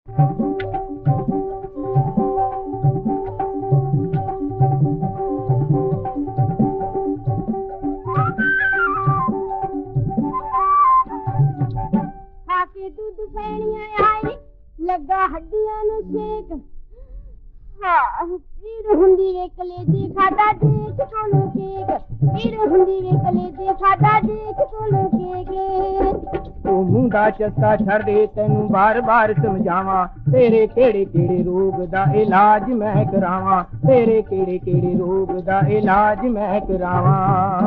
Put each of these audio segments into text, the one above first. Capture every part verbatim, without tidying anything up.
खाके दूध पैणिया आई लगा हड्डियां नु शेक हाँ पीड़ हुंदी वे कलेजे खादा देख कोलो केक पीड़ हुंदी वे कलेजे खादा देख कोलो केक तू मुंडा चस्का छड़ दे तेनू बार बार समझावा तेरे केड़े केड़े रोग दा इलाज मैं करावा तेरे केड़े केड़े रोग दा इलाज मैं करावा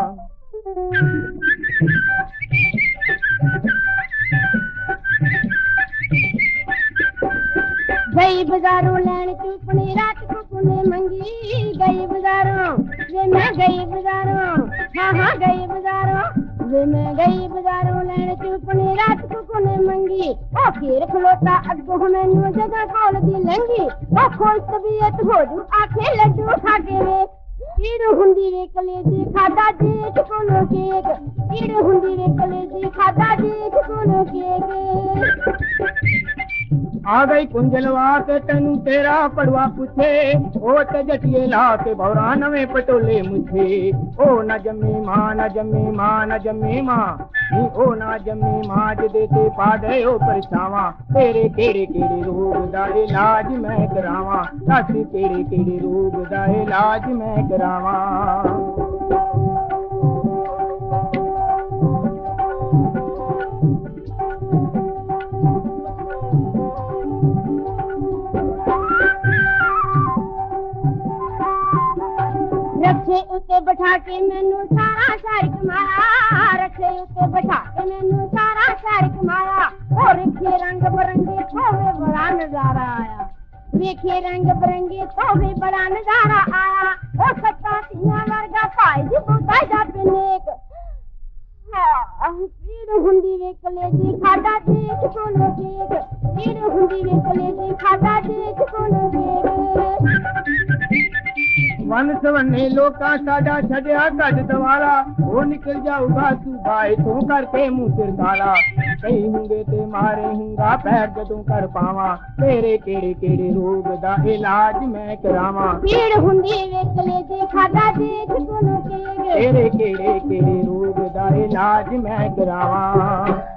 गई बाजारों लैन चुपनी रात को कुने मंगी गई बाजारों वे मैं गई बाजारों हाँ हाँ गई बाजारों वे मैं गई बाजारों लैन चुपनी रात को कुने मंगी ओ फिर खलोता अगो मैनू जगह कोल दी लंगी ओ खोल तबीयत हो जू आखे लड्डू खा के वे पीड़ हुंदी वे कलेजी खादा देख कोलो केक पीड़ हुंदी वे कलेजी खादा देख कोलो केक आ गई कुंजलवा के तेनू तेरा पड़वा पूछे ओ ते जटिए ला के भौरा नवे पटोले मुझे ओ न जम्मी मां न जम्मी मां न जम्मी मां नी ओ न जम्मी मां जदे ते पा दे ओ परछावा तेरे केड़े केड़े रोग दा इलाज मैं करावा दस केड़े केड़े रोग दा इलाज मैं करावा रखे उते बैठा के मैनू सारा शहर घुमाया रखे उते बैठा के मैनू सारा शहर घुमाया और रखे रंग बिरंगे तोहफे बड़ा नजारा आया देखे रंग बिरंगे तोहफे बड़ा नजारा आया ओ सत्ता तिया वर्गा भाई जी बुता जा नेक पीड़ हुंदी वे कलेजी खादा देख कोलो केक पीड़ हुंदी वे कलेजी खादा देख कोलो केक वन सवने लोका साडा छड़िया गड दवाला वो निकल जाऊगा सुबाए तू करके मुंह सिर काला कई हुंगे ते मारे हुंगा पैर जदों कर पावा तेरे केड़े केड़े रोग दा इलाज मैं करावा पीड़ हुंदी वे कलेजे खादा देख कोलो केक तेरे केड़े केड़े रोग दा इलाज मैं करावा।